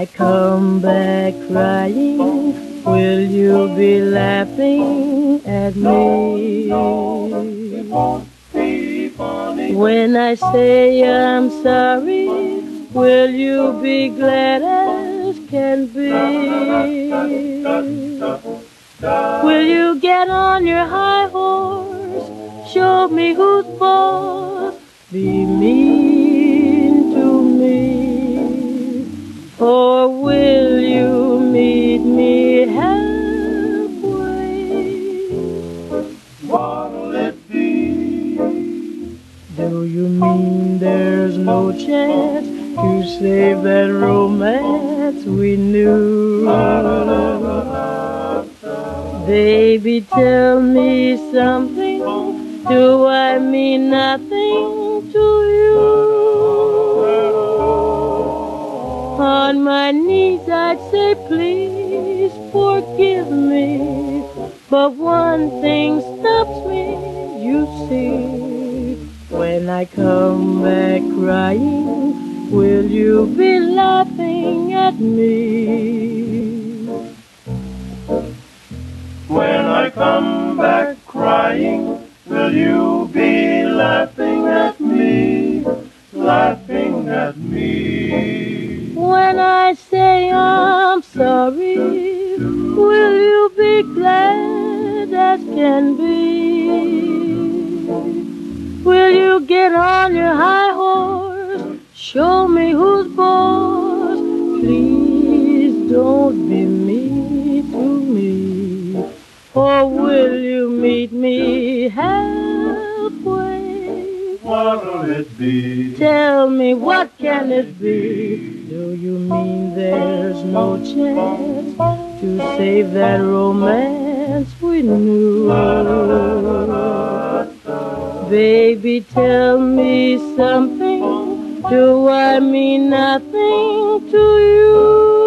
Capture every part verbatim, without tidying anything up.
I come back crying, will you be laughing at me? When I say I'm sorry, will you be glad as can be? Will you get on your high horse, show me who's boss, be mean to me? Or will you meet me halfway? What'll it be? Do you mean there's no chance to save that romance we knew? Baby, tell me something. Do I mean nothing to you? On my knees I'd say, please forgive me, but one thing stops me, you see. When I come back crying, will you be laughing at me? When I come back crying, will you be laughing at me, laughing at me? When I say I'm sorry, will you be glad as can be? Will you get on your high horse, show me who's boss? Please don't be mean to me. Or will you meet me halfway? What'll it be? Tell me, what can it be? Do you mean there's no chance to save that romance we knew? Baby, tell me something. Do I mean nothing to you?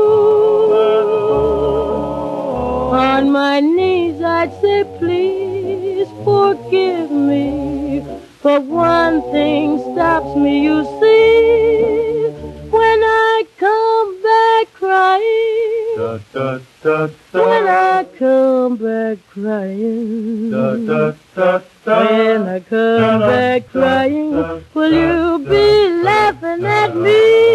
On my knees I'd say, please forgive me, but one thing stops me, you see. When I come back crying, Da, da, da, da. when I come back crying, Da, da, da, da. when I come back crying, will you be laughing at me?